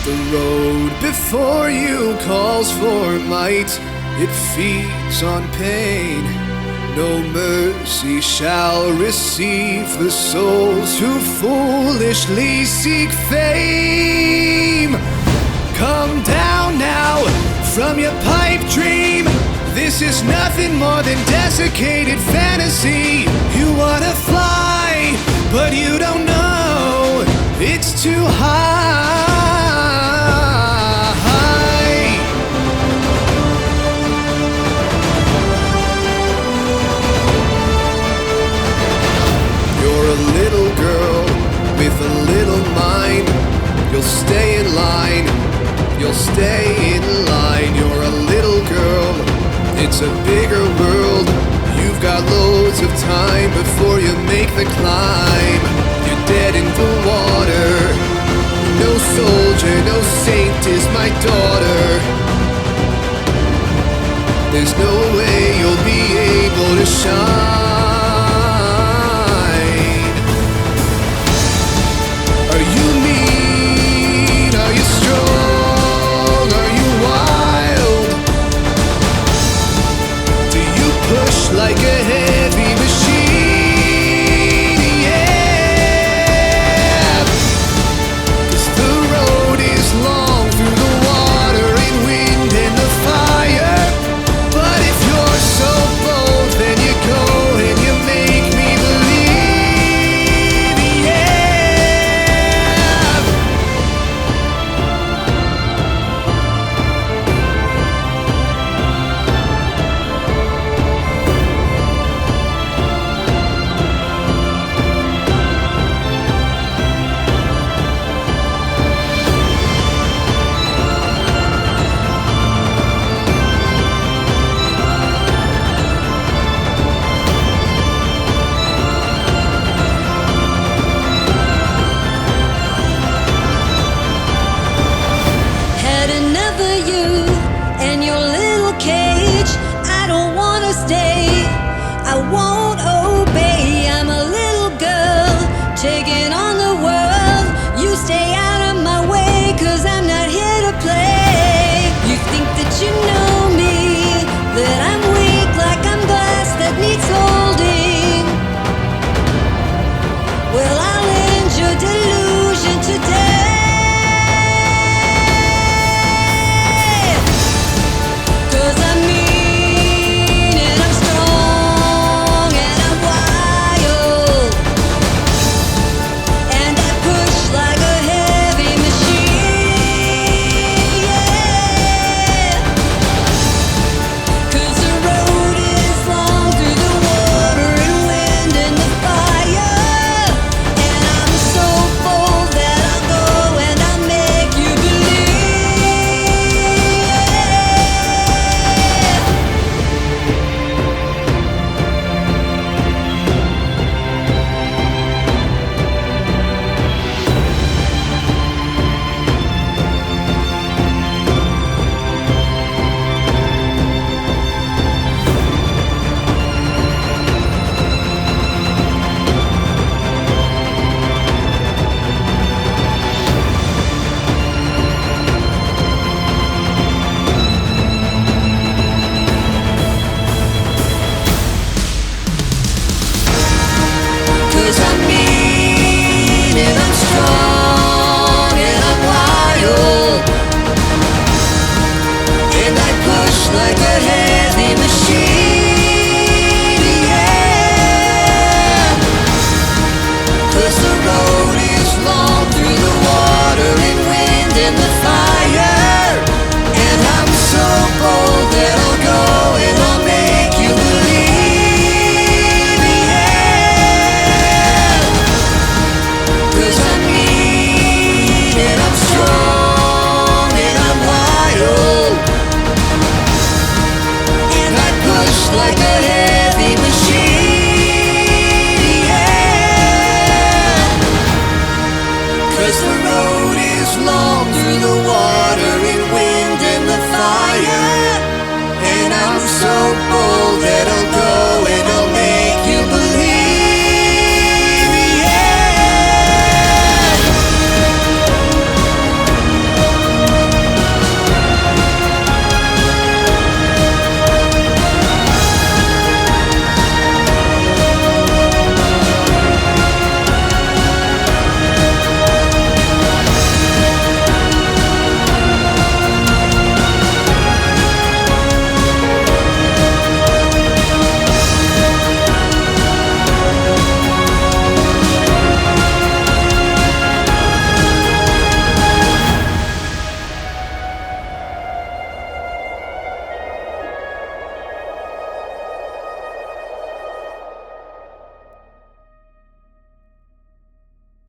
The road before you calls for might, it feeds on pain. No mercy shall receive the souls who foolishly seek fame. Come down now from your pipe dream. This is nothing more than desiccated fantasy. You wanna fly, but you don't know it's too high. You're a little girl with a little mind. You'll stay in line, you'll stay in line. You're a little girl, it's a bigger world. You've got loads of time before you make the climb. You're dead in the water. No soldier, no saint is my daughter. There's no way you'll be able to shine. Are you mean? Are you strong? Are you wild? Do you push like a heavy machine? Yeah. 'Cause the road is long through the water and wind and the fire. But if you're so bold, then you go and you make me believe, yeah. Had enough of you and your little cage. I don't wanna stay, I won't obey. I'm a little girl taking